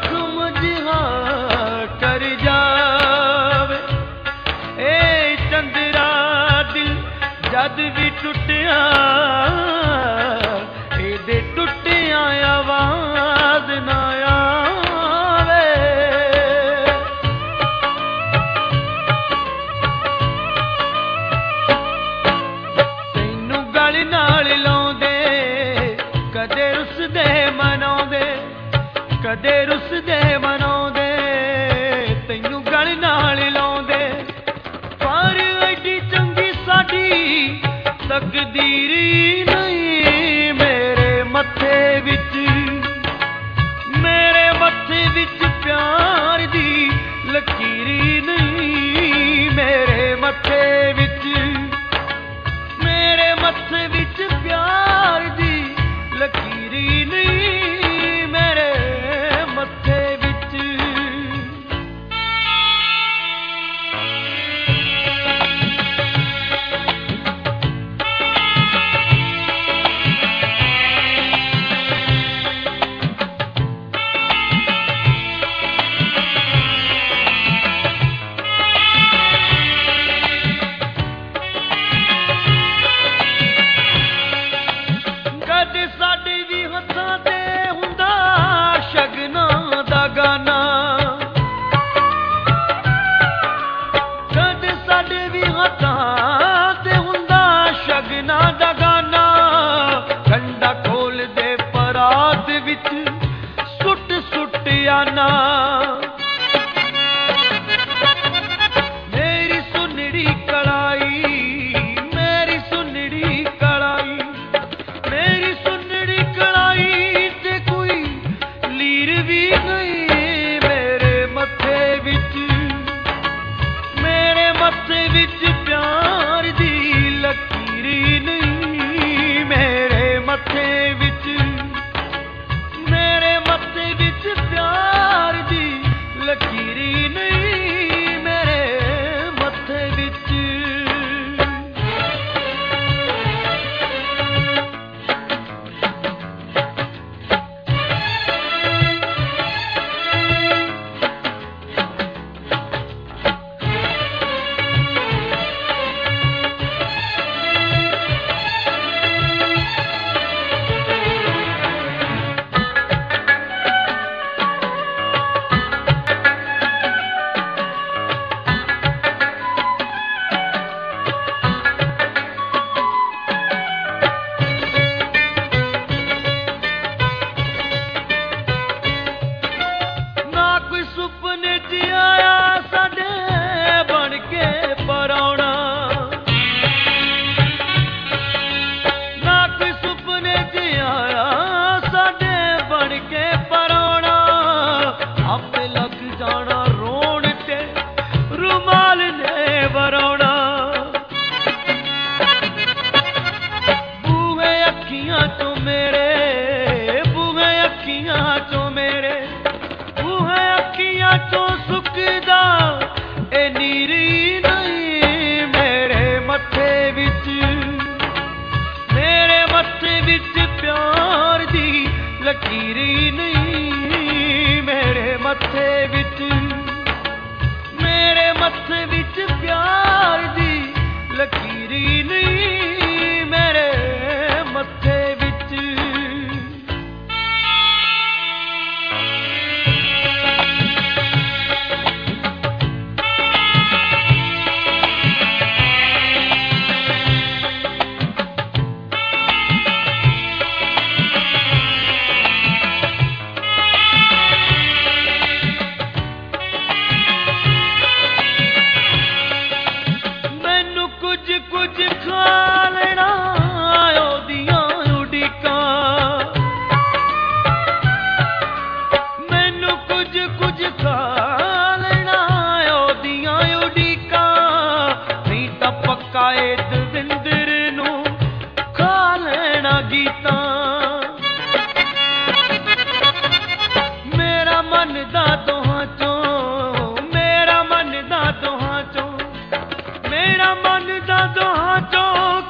ਜ਼ਖਮ ਜਿਹਾ ਕਰ ਜਾਵੇ। ਏ ਚੰਦਰਾ ਦਿਲ ਜਦ ਵੀ ਟੁੱਟਿਆ, ਇਹਦੇ ਟੁੱਟਿਆਂ ਆਵਾਜ਼ ਨਾ ਆਵੇ। ਤੈਨੂੰ ਗਲ ਨਾਲ ਲਾਉਂਦੇ, ਕਦੇ ਰੁੱਸਦੇ ਮਨਾਉਂਦੇ, ਕਦੇ ਰੁੱਸਦੇ ਮਨਾਉਂਦੇ, ਤੈਨੂੰ ਗਲ ਨਾਲ ਲਾਉਂਦੇ। ਪਰ ਐਡੀ ਚੰਗੀ ਸਾਡੀ ਤਕਦੀਰੀ ਨਹੀਂ ਮੇਰੇ ਮੱਥੇ ਵਿੱਚ, ਮੇਰੇ ਮੱਥੇ ਵਿੱਚ ਪਿਆਰ ਦੀ ਲਕੀਰੀ ਨਹੀਂ ਮੇਰੇ ਮੱਥੇ ਵਿੱਚ, ਮੇਰੇ ਮੱਥੇ ਵਿੱਚ ਪਿਆਰ ਦੀ ਲਕੀਰੀ ਨਹੀਂ ਮੇਰੇ ਮੱਥੇ ਵਿੱਚ। ਕਦੇ ਸਾਡੇ ਵੀ ਹੱਥਾਂ ਤੇ ਹੁੰਦਾ ਸ਼ਗਨਾਂ ਦਾ ਗਾਨਾ, ਕਦੇ ਸਾਡੇ ਵੀ ਹੱਥਾਂ ਤੇ ਹੁੰਦਾ ਸ਼ਗਨਾਂ ਦਾ ਗਾਨਾ। ਕੰਡਾ ਖੋਲਦੇ ਪਰਾਤ ਵਿੱਚ ਸੁੱਟ ਸੁੱਟ ਆਨਾ। ਮੇਰੀ ਸੁਨੜੀ ਕਲਾਈ, ਮੇਰੀ ਸੁਨੜੀ ਕਲਾਈ, ਮੇਰੀ ਸੁਨੜੀ ਕਲਾਈ ਤੇ ਕੋਈ ਲੀਰ ਵੀ ਨਹੀਂ ਮੇਰੇ ਮੱਥੇ ਵਿੱਚ, ਮੇਰੇ ਮੱਥੇ ਵਿੱਚ ਪਿਆਰ ਦੀ ਲਕੀਰੀ ਨਹੀਂ ਮੇਰੇ ਮੱਥੇ ਵਿੱਚ, ਮੇਰੇ ਮੱਥੇ ਵਿੱਚ ਪਿਆਰ ਦੀ ਲਕੀਰੀ ਨਹੀਂ ਮੇਰੇ ਮੱਥੇ ਵਿੱਚ। ਨਾ ਕੋਈ ਸੁਪਨੇ 'ਚ ਆਇਆ ਸਾਡੇ ਬਣ ਕੇ ਪਰਾਉਣਾ, ਨਾ ਕੋਈ ਸੁਪਨੇ 'ਚ ਆਇਆ ਸਾਡੇ ਬਣ ਕੇ ਪਰਾਉਣਾ। ਆਪੇ ਲੱਗ ਜਾਣਾ ਰੋਣ ਤੇ ਰੁਮਾਲ ਨੇ ਵਰਾਉਣਾ। ਬੂਹੇ ਅੱਖੀਆਂ ਚੋਂ ਮੇਰੇ, ਬੂਹੇ ਅੱਖੀਆਂ ਚੋਂ ਮੇਰੇ, ਬੂਹੇ ਅੱਖੀਆਂ ਚੋਂ ਸੁੱਕਦਾ ਇਹ ਨੀਰੀ ਨਹੀਂ ਮੇਰੇ ਮੱਥੇ ਵਿੱਚ, ਮੇਰੇ ਮੱਥੇ ਵਿੱਚ ਪਿਆਰ ਦੀ ਲਕੀਰੀ ਨਹੀਂ ਮੇਰੇ ਮੱਥੇ ਵਿੱਚ, ਮੇਰੇ ਮੱਥੇ ਵਿੱਚ ਪਿਆਰ ਦੀ ਲਕੀਰੀ ਨਹੀਂ ਮੇਰੇ ਮੱਥੇ ਵਿੱਚ। ਮੈਨੂੰ ਕੁਝ ਕੁਝ ਖਾ ਲੈਣਾ ਉਹਦੀਆਂ ਉਡੀਕਾਂ, ਮੈਨੂੰ ਕੁਝ ਕੁਝ ਖਾ ਲੈਣਾ ਉਹਦੀਆਂ ਉਡੀਕਾਂ। ਨਹੀਂ ਤਾਂ ਪੱਕਾ ਏ ਦਵਿੰਦਰ ਨੂੰ ਖਾ ਲੈਣਾ ਗੀਤਾਂ। ਮੇਰਾ ਮਨ ਦਾ ਦੋਹਾਂ ਚੋਂ, ਮੇਰਾ ਮਨ ਦਾ ਦੋਹਾਂ ਚੋਂ, ਮੇਰਾ ਮਨ ਦਾ ਦੋਹਾਂ ਚੋਂ